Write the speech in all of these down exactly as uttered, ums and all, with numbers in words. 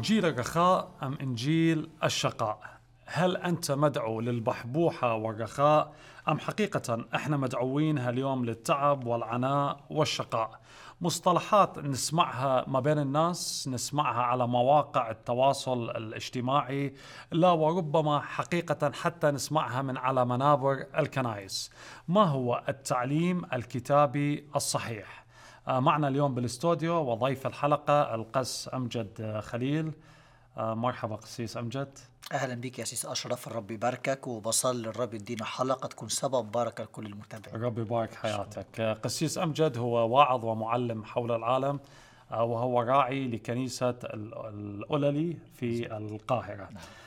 إنجيل الرخاء أم إنجيل الشقاء؟ هل أنت مدعو للبحبوحة والرخاء أم حقيقة إحنا مدعوين هاليوم للتعب والعناء والشقاء؟ مصطلحات نسمعها ما بين الناس، نسمعها على مواقع التواصل الاجتماعي، لا وربما حقيقة حتى نسمعها من على منابر الكنائس. ما هو التعليم الكتابي الصحيح؟ معنا اليوم بالاستوديو وضيف الحلقة القس أمجد خليل. مرحبا قسيس أمجد. أهلا بك يا سيس أشرف، الرب يباركك، وبصلي الرب يدينا حلقة تكون سبب بركة لكل المتابعين. الرب يبارك حياتك. قسيس أمجد هو واعظ ومعلم حول العالم، وهو راعي لكنيسة الأوللي في القاهرة.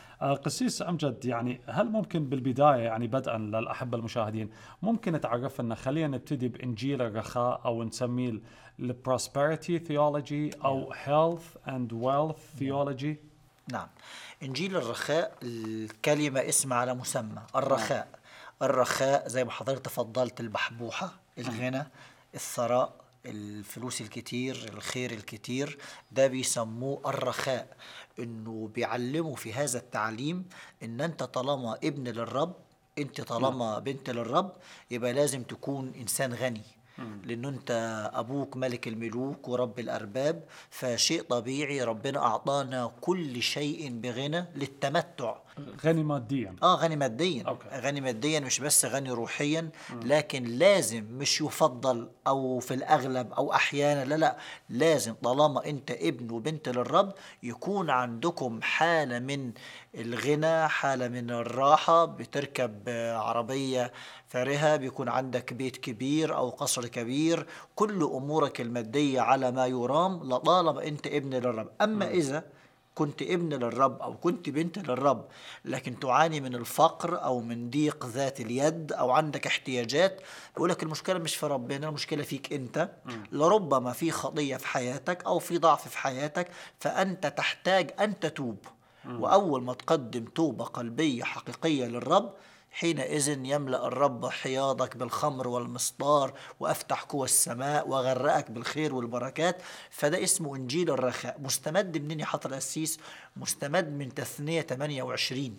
قسيس أمجد، يعني هل ممكن بالبداية، يعني بدءا للأحبة المشاهدين، ممكن تعرف لنا، خلينا نبتدي بإنجيل الرخاء أو نسميه البروسبريتي ثيولوجي أو health and wealth theology؟ نعم، إنجيل الرخاء الكلمة اسم على مسمى الرخاء. الرخاء زي ما حضرتك تفضلت، البحبوحة، الغنى، الثراء، الفلوس الكتير، الخير الكتير، ده بيسموه الرخاء. انه بيعلموا في هذا التعليم ان انت طالما ابن للرب، انت طالما بنت للرب، يبقى لازم تكون انسان غني، لأنه أنت أبوك ملك الملوك ورب الأرباب، فشيء طبيعي ربنا أعطانا كل شيء بغنى للتمتع. غني ماديا. آه غني ماديا. أوكي. غني ماديا، مش بس غني روحيا. لكن لازم، مش يفضل أو في الأغلب أو أحيانا، لا لا لازم طالما أنت ابن وبنت للرب يكون عندكم حالة من الغنى، حالة من الراحة. بتركب عربية فارهة، بيكون عندك بيت كبير أو قصر كبير، كل أمورك المادية على ما يرام لطالما أنت ابن للرب. أما م. إذا كنت ابن للرب أو كنت بنت للرب لكن تعاني من الفقر أو من ضيق ذات اليد أو عندك احتياجات، بيقولك المشكلة مش في ربنا، المشكلة فيك أنت. لربما في خطية في حياتك أو في ضعف في حياتك، فأنت تحتاج أن تتوب. وأول ما تقدم توبة قلبية حقيقية للرب، حينئذ يملأ الرب حياضك بالخمر والمسطار، وأفتح قوى السماء وغرقك بالخير والبركات. فده اسمه إنجيل الرخاء. مستمد منين يا حضرة القسيس؟ مستمد من تثنية ثمانية وعشرين،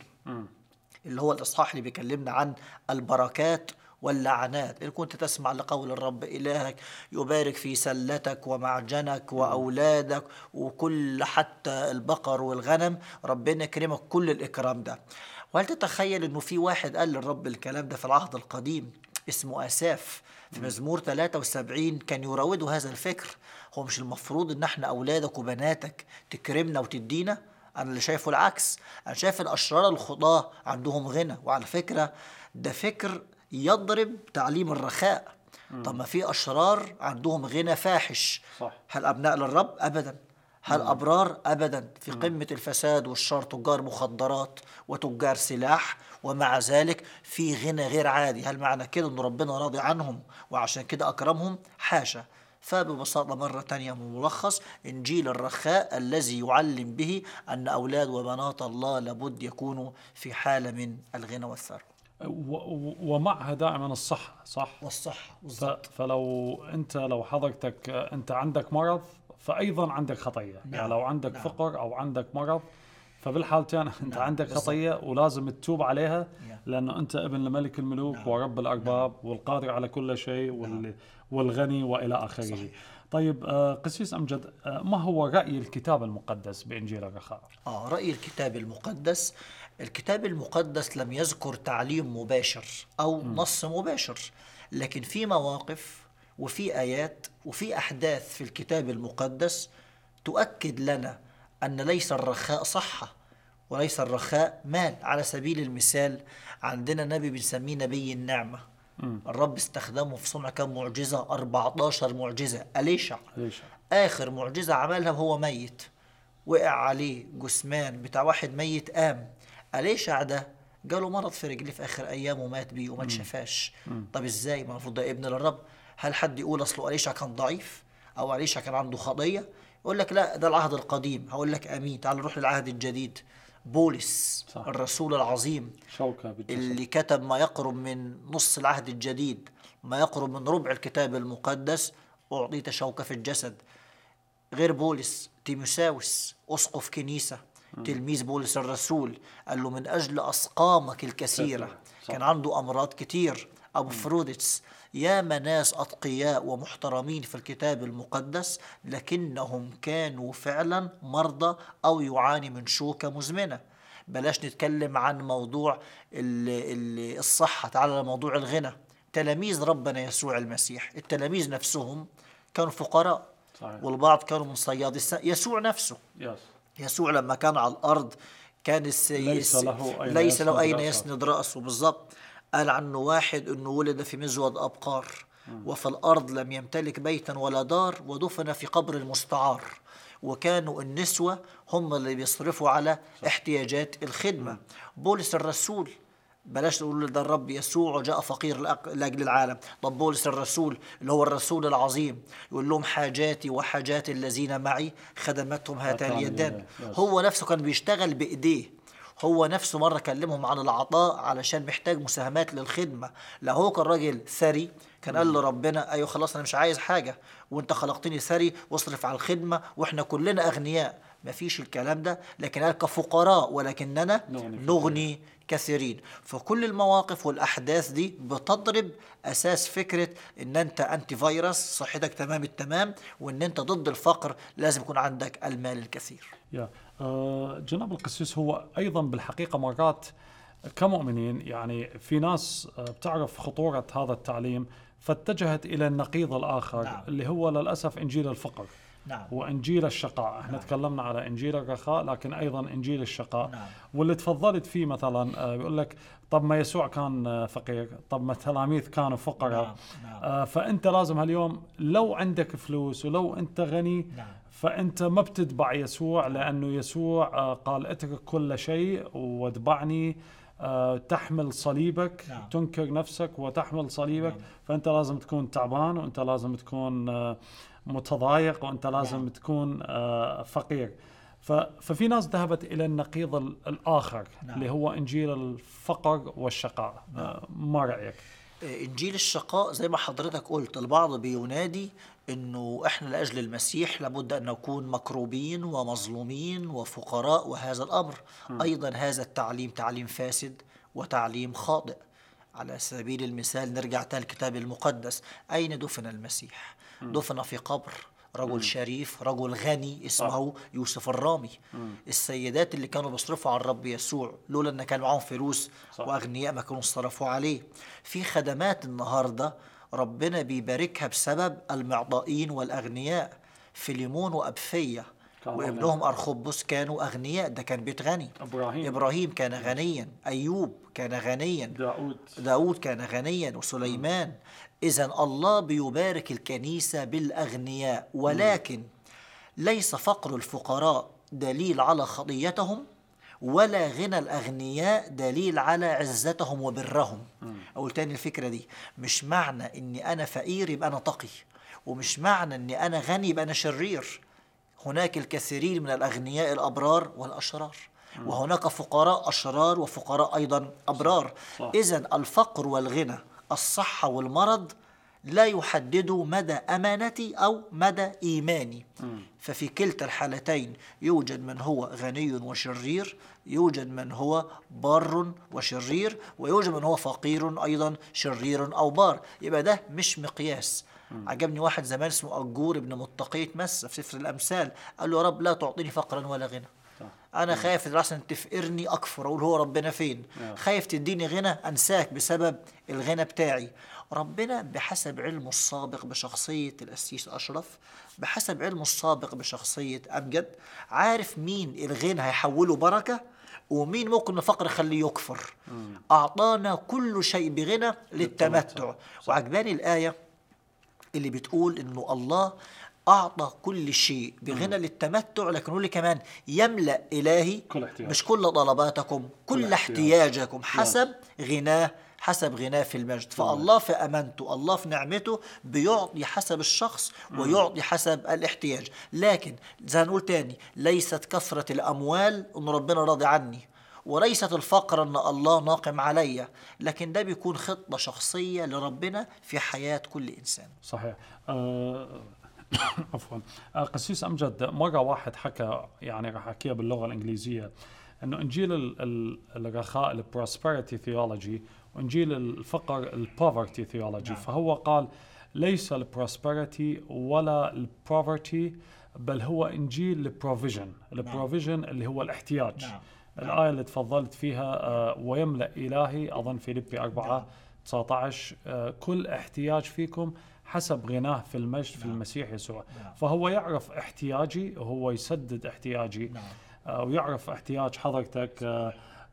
اللي هو الإصحاح اللي بيكلمنا عن البركات واللعنات. إن كنت تسمع لقول الرب إلهك يبارك في سلتك ومعجنك وأولادك وكل حتى البقر والغنم، ربنا يكرمك كل الإكرام ده. وهل تتخيل أنه في واحد قال للرب الكلام ده في العهد القديم اسمه آساف في مزمور ثلاثة وسبعين، كان يراود هذا الفكر. هو مش المفروض أن احنا أولادك وبناتك تكرمنا وتدينا؟ أنا اللي شايفه العكس، أنا شايف الأشرار الخطاة عندهم غنى. وعلى فكرة ده فكر يضرب تعليم الرخاء. طب ما في أشرار عندهم غنى فاحش. صح. هل أبناء للرب؟ أبدا. هل أبرار؟ أبدا. في قمة الفساد والشر، تجار مخدرات وتجار سلاح، ومع ذلك في غنى غير عادي. هل معنى كده أن ربنا راضي عنهم وعشان كده أكرمهم؟ حاشا. فببساطة مرة تانية ملخص إنجيل الرخاء الذي يعلم به أن أولاد وبنات الله لابد يكونوا في حالة من الغنى والثروة، ومعها دائما الصحة. صح، والصحة. فلو أنت لو حضرتك أنت عندك مرض، فأيضا عندك خطية. نعم. يعني لو عندك نعم. فقر أو عندك مرض، فبالحالتين أنت نعم. عندك خطية بالضبط. ولازم تتوب عليها، نعم. لأنه أنت ابن لملك الملوك نعم. ورب الأرباب نعم. والقادر على كل شيء وال... نعم. والغني وإلى آخره. صحيح. طيب آه قسيس أمجد، آه ما هو رأي الكتاب المقدس بإنجيل الرخاء؟ آه رأي الكتاب المقدس، الكتاب المقدس لم يذكر تعليم مباشر أو م. نص مباشر، لكن في مواقف وفي آيات وفي أحداث في الكتاب المقدس تؤكد لنا أن ليس الرخاء صحة وليس الرخاء مال. على سبيل المثال عندنا نبي بنسميه نبي النعمة. م. الرب استخدمه في صنع كم معجزة؟ أربعة عشر معجزة. أليشع آخر معجزة عملها وهو ميت، وقع عليه جثمان بتاع واحد ميت قام. أليشع ده جاله مرض في رجليه في آخر أيام ومات بيه وما تشافاش. طب إزاي؟ ما المفروض ده ابن للرب. هل حد يقول أصله أليشع كان ضعيف أو أليشع كان عنده خطية؟ يقول لك لا، ده العهد القديم. هقول لك أمين، تعال نروح للعهد الجديد. بولس صح. الرسول العظيم اللي كتب ما يقرب من نص العهد الجديد، ما يقرب من ربع الكتاب المقدس، أعطيت شوكة في الجسد. غير بولس تيموساوس أسقف كنيسة تلميذ بولس الرسول، قال له من أجل أسقامك الكثيرة. كان عنده أمراض كتير. أبو فروديتس، ياما ناس أتقياء ومحترمين في الكتاب المقدس لكنهم كانوا فعلا مرضى أو يعاني من شوكة مزمنة. بلاش نتكلم عن موضوع ال- ال- الصحة، تعال على موضوع الغنى. تلاميذ ربنا يسوع المسيح، التلاميذ نفسهم كانوا فقراء. صحيح. والبعض كانوا من صياد الس... يسوع نفسه، يس. يسوع لما كان على الأرض كان الس... ليس الس... له أين ليس له يسند أين رأسه. يسند رأسه. بالضبط. قال عنه واحد أنه ولد في مزود أبقار، وفي الأرض لم يمتلك بيتا ولا دار، ودفن في قبر المستعار. وكانوا النسوة هم اللي بيصرفوا على احتياجات الخدمة. بولس الرسول، بلاش تقول ده الرب يسوع جاء فقير لأق- لأجل العالم. طب بولس الرسول اللي هو الرسول العظيم يقول لهم حاجاتي وحاجات الذين معي خدمتهم هاتان هاتان اليدان. اليدان. يس. هو نفسه كان بيشتغل بإيديه. هو نفسه مرة كلمهم عن العطاء علشان محتاج مساهمات للخدمة. لا هو كان راجل ثري، كان قال لربنا أيوه خلاص أنا مش عايز حاجة، وانت خلقتني ثري واصرف على الخدمة واحنا كلنا أغنياء. ما فيش الكلام ده، لكن قال كفقراء ولكننا نغني نغني كثيرين. فكل المواقف والأحداث دي بتضرب أساس فكرة إن أنت أنتي فيروس، صحتك تمام التمام، وإن أنت ضد الفقر لازم يكون عندك المال الكثير. يا آه، جناب القسيس، هو أيضا بالحقيقة مرات كمؤمنين يعني في ناس آه، بتعرف خطورة هذا التعليم فاتجهت إلى النقيض الآخر. نعم. اللي هو للأسف إنجيل الفقر نعم. وإنجيل الشقاء. احنا نعم. تكلمنا على إنجيل الرخاء لكن أيضا إنجيل الشقاء. نعم. واللي تفضلت فيه مثلا آه، بيقول لك طب ما يسوع كان آه، فقير، طب ما التلاميذ كانوا فقراء. نعم. نعم. آه، فأنت لازم هاليوم لو عندك فلوس ولو أنت غني نعم. فأنت ما بتتبع يسوع، لأنه يسوع آه، قال اترك كل شيء واتبعني. آه، تحمل صليبك. نعم. تنكر نفسك وتحمل صليبك. نعم. فأنت لازم تكون تعبان، وأنت لازم تكون آه، متضايق، وأنت لازم نعم. تكون آه، فقير. ف- ففي ناس ذهبت إلى النقيض ال- الآخر. نعم. اللي هو إنجيل الفقر والشقاء. آه، ما رأيك؟ إنجيل الشقاء زي ما حضرتك قلت، البعض بينادي إنه إحنا لأجل المسيح لابد أن نكون مكروبين ومظلومين وفقراء، وهذا الأمر أيضا هذا التعليم تعليم فاسد وتعليم خاطئ. على سبيل المثال نرجع تاني الكتاب المقدس، أين دفن المسيح؟ دفن في قبر رجل شريف، رجل غني اسمه يوسف الرامي. السيدات اللي كانوا بيصرفوا على الرب يسوع لولا ان كان معاهم فلوس صح. واغنياء ما كانوا صرفوا عليه. في خدمات النهارده ربنا بيباركها بسبب المعطائين والاغنياء. فيليمون وابفيه كانوا وابنهم ارخبس كانوا اغنياء، ده كان بيت غني. إبراهيم. ابراهيم كان غنيا، ايوب كان غنيا، داود. داود كان غنيا، وسليمان. إذن الله بيبارك الكنيسة بالأغنياء، ولكن ليس فقر الفقراء دليل على خطيتهم، ولا غنى الأغنياء دليل على عزتهم وبرهم. أقول تاني الفكرة دي، مش معنى إني أنا فقير يبقى أنا تقي، ومش معنى إني أنا غني يبقى أنا شرير. هناك الكثيرين من الأغنياء الأبرار والأشرار، وهناك فقراء أشرار وفقراء أيضا أبرار. إذن الفقر والغنى، الصحة والمرض لا يحددوا مدى أمانتي أو مدى إيماني. ففي كلتا الحالتين يوجد من هو غني وشرير، يوجد من هو بار وشرير، ويوجد من هو فقير أيضا شرير أو بار. يبقى ده مش مقياس. عجبني واحد زمان اسمه أجور ابن متقية مس في سفر الأمثال، قال له يا رب لا تعطيني فقرا ولا غنى. أنا خايف إن تفقرني أكفر أقول هو ربنا فين. خايف تديني غنى أنساك بسبب الغنى بتاعي. ربنا بحسب علمه السابق بشخصية القسيس أشرف، بحسب علمه السابق بشخصية أمجد، عارف مين الغنى هيحوله بركة ومين ممكن الفقر يخليه يكفر. أعطانا كل شيء بغنى للتمتع. وعجباني الآية اللي بتقول إنه الله أعطى كل شيء بغنى للتمتع، لكن يقول لي كمان يملأ إلهي كل احتياج. مش كل طلباتكم، كل, كل احتياجكم حسب غناه، حسب غناه في المجد. فالله في أمانته، الله في نعمته بيعطي حسب الشخص ويعطي حسب الاحتياج. لكن زي نقول تاني، ليست كثرة الأموال أن ربنا راضي عني، وليست الفقر أن الله ناقم علي، لكن ده بيكون خطة شخصية لربنا في حياة كل إنسان. صحيح. آه عفوا. آه، قسيس أمجد، مرة واحد حكى، يعني راح أحكيها باللغة الإنجليزية، إنه إنجيل ال- ال- الرخاء ال prosperity theology، وإنجيل الفقر ال poverty theology. نعم. فهو قال ليس ال prosperity ولا ال poverty، بل هو إنجيل ال provision. ال نعم. provision اللي هو الاحتياج. نعم. الآية اللي تفضلت فيها آه، ويملأ إلهي، أظن فيليبي أربعة نعم. تسعة عشر، آه، كل احتياج فيكم حسب غناه في المجد في نعم. المسيح يسوع. نعم. فهو يعرف احتياجي وهو يسدد احتياجي. نعم. آه، ويعرف احتياج حضرتك. آه،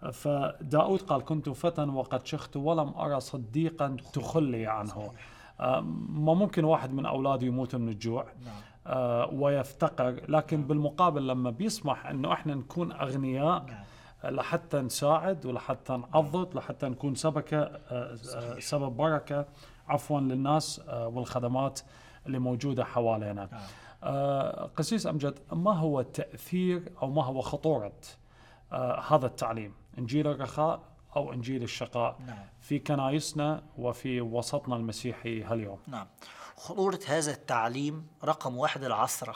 فداود قال كنت فتى وقد شخت ولم أرى صديقا تخلي عنه. آه، ما ممكن واحد من أولاده يموت من الجوع نعم. آه، ويفتقر، لكن بالمقابل لما بيسمح أنه إحنا نكون أغنياء نعم. لحتى نساعد ولحتى نعضد، لحتى نكون سبكة آه، آه، سبب بركة عفوا للناس آه، والخدمات اللي موجودة حوالينا. نعم. آه، قسيس أمجد، ما هو تأثير أو ما هو خطورة آه، هذا التعليم، إنجيل الرخاء أو إنجيل الشقاء، نعم. في كنايسنا وفي وسطنا المسيحي هاليوم؟ نعم. خطورة هذا التعليم رقم واحد العثرة.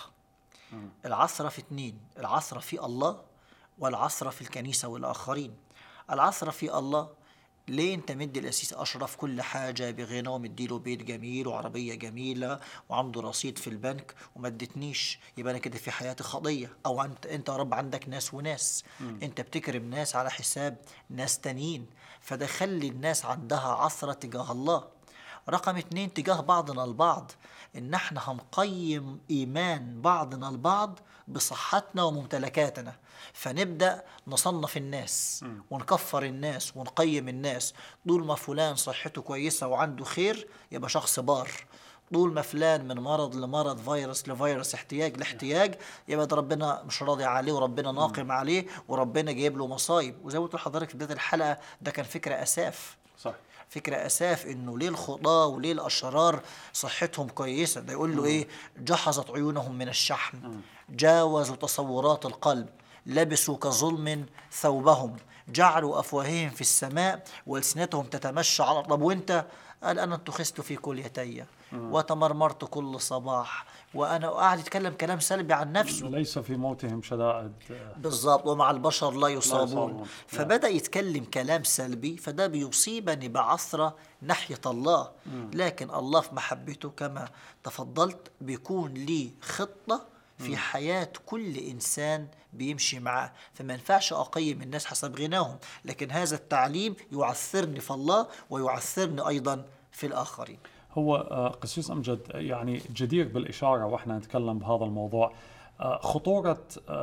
العثرة في اثنين، العثرة في الله والعثرة في الكنيسة والآخرين. العثرة في الله، ليه انت مدي الأسيس أشرف كل حاجة بغنى ومديله بيت جميل وعربية جميلة وعنده رصيد في البنك وما ادتنيش؟ يبقى أنا كده في حياتي خطية. أو أنت أنت يا رب عندك ناس وناس، م. أنت بتكرم ناس على حساب ناس تانيين، فده خلي الناس عندها عثرة تجاه الله. رقم اتنين تجاه بعضنا البعض، إن احنا هنقيم إيمان بعضنا البعض بصحتنا وممتلكاتنا، فنبدأ نصنف الناس ونكفر الناس ونقيم الناس. طول ما فلان صحته كويسة وعنده خير يبقى شخص بار، طول ما فلان من مرض لمرض، فيروس لفيروس، احتياج لاحتياج، يبقى ده ربنا مش راضي عليه وربنا ناقم عليه وربنا جايب له مصايب. وزي ما قلت لحضرتك في بداية الحلقة، ده كان فكرة أساف. صح. فكرة أساف إنه ليه الخطاة وليه الأشرار صحتهم كويسة؟ ده يقول له إيه؟ جحظت عيونهم من الشحم، جاوزوا تصورات القلب، لبسوا كظلم ثوبهم، جعلوا أفواههم في السماء وألسنتهم تتمشى على. طب وأنت؟ قال أنا اتخذت في كليتي وتمرمرت كل صباح. وأنا قاعد يتكلم كلام سلبي عن نفسه. ليس في موتهم شدائد. بالضبط. ومع البشر لا يصابون. لا يصابون. فبدأ يتكلم كلام سلبي، فده بيصيبني بعثرة ناحية الله. م. لكن الله في محبته كما تفضلت بيكون لي خطة في م. حياة كل إنسان بيمشي معاه. فما ينفعش أقيم الناس حسب غناهم، لكن هذا التعليم يعثرني في الله ويعثرني أيضا في الآخرين. هو قسيس أمجد يعني جدير بالإشارة وإحنا نتكلم بهذا الموضوع خطورة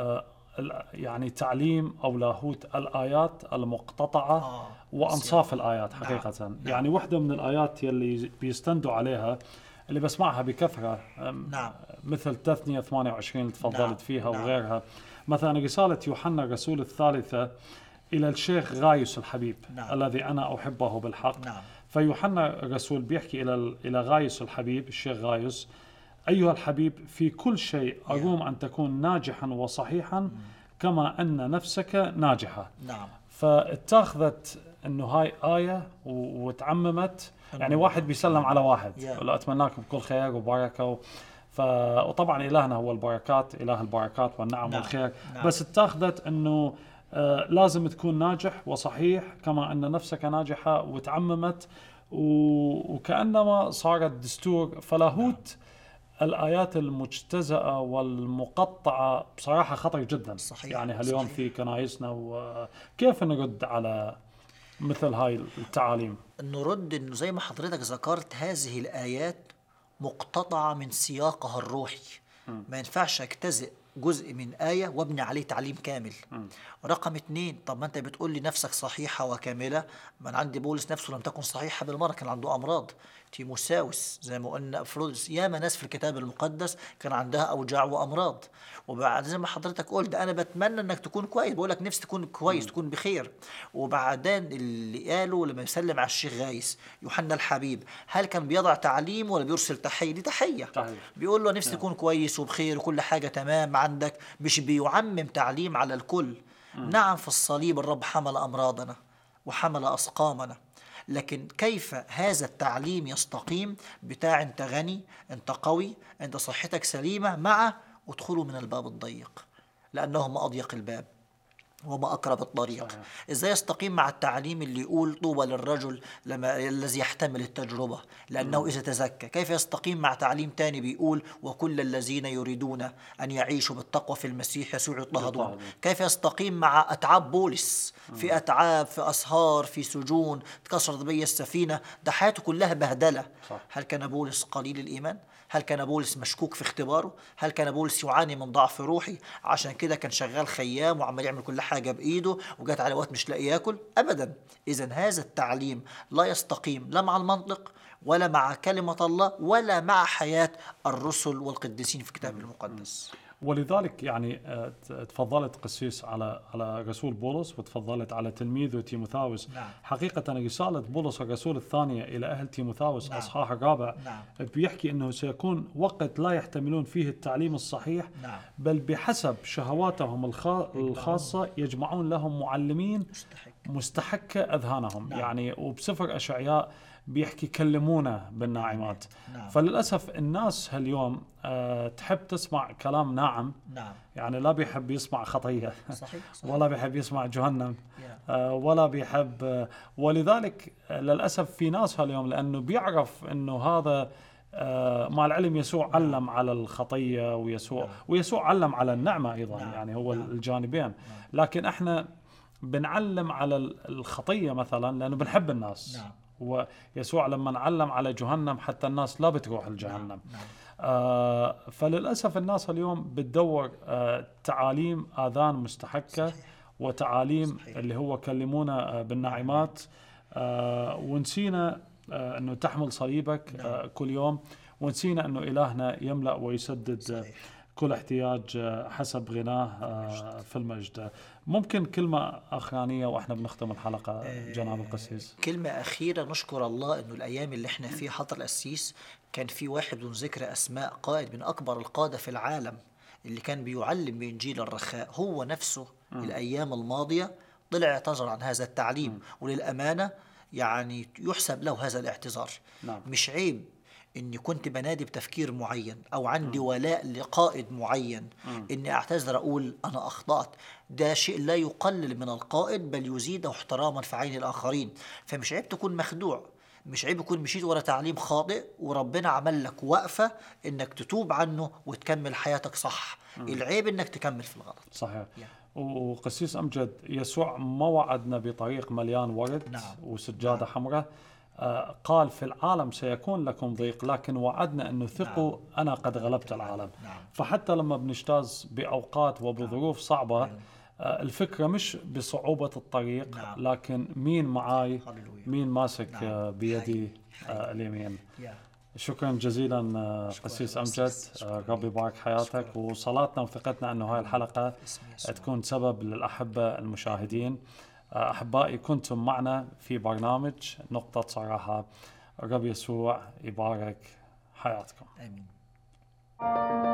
يعني تعليم أو لاهوت الآيات المقتطعة آه. وأنصاف الآيات حقيقة. نعم. يعني واحدة من الآيات يلي بيستندوا عليها اللي بسمعها بكثرة، نعم. مثل تثنية ثمانية وعشرين اللي تفضلت نعم. فيها نعم. وغيرها. مثلا رسالة يوحنا الرسول الثالثة إلى الشيخ غايوس الحبيب. نعم. الذي أنا أحبه بالحق. نعم. فيوحنا الرسول بيحكي إلى إلى غايوس الحبيب، الشيخ غايوس: أيها الحبيب في كل شيء أروم أن تكون ناجحا وصحيحا كما أن نفسك ناجحة. نعم. فاتخذت إنه هاي آية وتعممت، يعني واحد بيسلم على واحد يقول له أتمناكم كل خير وبركة و... ف... وطبعا إلهنا هو البركات، إله البركات والنعم. نعم. والخير. نعم. بس اتخذت إنه آه لازم تكون ناجح وصحيح كما أن نفسك ناجحة، وتعممت و... وكأنما صارت دستور. فلاهوت نعم. الآيات المجتزأة والمقطعة بصراحة خطر جدا. صحيح. يعني هاليوم صحيح. في كنايسنا، وكيف نرد على مثل هاي التعاليم؟ نرد إنه زي ما حضرتك ذكرت، هذه الآيات مقتطعة من سياقها الروحي. م. ما ينفعش اجتزئ جزء من آية وابني عليه تعليم كامل. م. رقم اتنين، طب ما انت بتقول لي نفسك صحيحة وكاملة، ما انا عندي بولس نفسه لم تكن صحيحة بالمرة، كان عنده أمراض. تيموساوس زي ما قلنا، أفروديس، ياما ناس في الكتاب المقدس كان عندها أوجاع وأمراض. وبعد زي ما حضرتك قلت، أنا بتمنى أنك تكون كويس، بقول لك نفسي تكون كويس. م. تكون بخير. وبعدين اللي قالوا لما يسلم على الشيخ غايس يوحنا الحبيب، هل كان بيضع تعليم ولا بيرسل تحية؟ دي تحية. تحية. بيقول له نفسي تكون نعم. كويس وبخير وكل حاجة تمام عندك، مش بيعمم تعليم على الكل. م. نعم، في الصليب الرب حمل أمراضنا وحمل أسقامنا، لكن كيف هذا التعليم يستقيم بتاع أنت غني، أنت قوي، أنت صحتك سليمة، مع ادخلوا من الباب الضيق لأنه ما أضيق الباب وما أقرب الطريق. صحيح. إزاي يستقيم مع التعليم اللي يقول طوبى للرجل لما الذي يحتمل التجربة لأنه م. إذا تزكى؟ كيف يستقيم مع تعليم تاني بيقول وكل الذين يريدون أن يعيشوا بالتقوى في المسيح يسوع يضطهدون؟ كيف يستقيم مع أتعاب بولس في أتعاب، في أسهار، في سجون، تكسرت بي السفينة، ده حياته كلها بهدلة. صح. هل كان بولس قليل الإيمان؟ هل كان بولس مشكوك في اختباره؟ هل كان بولس يعاني من ضعف روحي عشان كده كان شغال خيام وعمال يعمل كل حاجة بإيده وجات على وقت مش لاقي ياكل؟ أبدا. إذن هذا التعليم لا يستقيم لا مع المنطق ولا مع كلمة الله ولا مع حياة الرسل والقديسين في الكتاب المقدس. ولذلك يعني تفضلت قسيس على على رسول بولس وتفضلت على تلميذه تيموثاوس. نعم. حقيقة رسالة بولس الرسول الثانية إلى أهل تيموثاوس نعم. أصحاح الرابع نعم. بيحكي أنه سيكون وقت لا يحتملون فيه التعليم الصحيح. نعم. بل بحسب شهواتهم الخاصة يجمعون لهم معلمين مستحك. مستحكة أذهانهم. نعم. يعني وبسفر أشعياء بيحكي كلمونا بالناعمات. نعم. فللأسف الناس هاليوم أه تحب تسمع كلام ناعم. نعم. يعني لا بيحب يسمع خطية. صحيح. صحيح. ولا بيحب يسمع جهنم. yeah. أه ولا بيحب أه ولذلك أه للأسف في ناس هاليوم لأنه بيعرف أنه هذا أه مع العلم يسوع نعم. علم على الخطية ويسوع نعم. ويسوع علم على النعمة أيضا. نعم. يعني هو نعم. الجانبين. نعم. لكن احنا بنعلم على الخطية مثلا لأنه بنحب الناس. نعم. ويسوع لما نعلم على جهنم حتى الناس لا بتروح الجهنم. نعم. نعم. آه فللأسف الناس اليوم بتدور آه تعاليم آذان مستحكة. صحيح. وتعاليم صحيح. اللي هو كلمونا آه بالناعمات. آه ونسينا آه أنه تحمل صليبك آه كل يوم، ونسينا أنه إلهنا يملأ ويسدد آه كل احتياج حسب غناه في المجد. ممكن كلمة أخرانية وإحنا بنختم الحلقة جناب القسيس؟ كلمة أخيرة، نشكر الله أنه الأيام اللي إحنا فيها حضر القسيس كان في واحد بدون ذكر أسماء قائد من أكبر القادة في العالم اللي كان بيعلم بإنجيل الرخاء، هو نفسه م. الأيام الماضية طلع اعتذر عن هذا التعليم. م. وللأمانة يعني يحسب له هذا الاعتذار. نعم. مش عيب إني كنت بنادي بتفكير معين أو عندي م. ولاء لقائد معين م. إني أعتذر أقول أنا أخطأت. ده شيء لا يقلل من القائد بل يزيده احتراما في عين الآخرين. فمش عيب تكون مخدوع، مش عيب يكون مشيت ورا تعليم خاطئ وربنا عمل لك وقفة إنك تتوب عنه وتكمل حياتك صح. م. العيب إنك تكمل في الغلط. صحيح. yeah. وقسيس أمجد، يسوع ما وعدنا بطريق مليان ورد. نعم. وسجادة نعم. حمراء. آه قال في العالم سيكون لكم ضيق لكن وعدنا أنه ثقوا نعم. أنا قد غلبت العالم. نعم. فحتى لما بنجتاز بأوقات وبظروف صعبة نعم. آه الفكرة مش بصعوبة الطريق نعم. لكن مين معاي، مين ماسك نعم. آه بيدي آه اليمين. شكرا جزيلا آه قسيس أمجد. آه ربي يبارك حياتك. وصلاتنا وثقتنا أنه هاي الحلقة تكون سبب للأحبة المشاهدين. أحبائي، كنتم معنا في برنامج نقطة صراحة. رب يسوع يبارك حياتكم. آمين.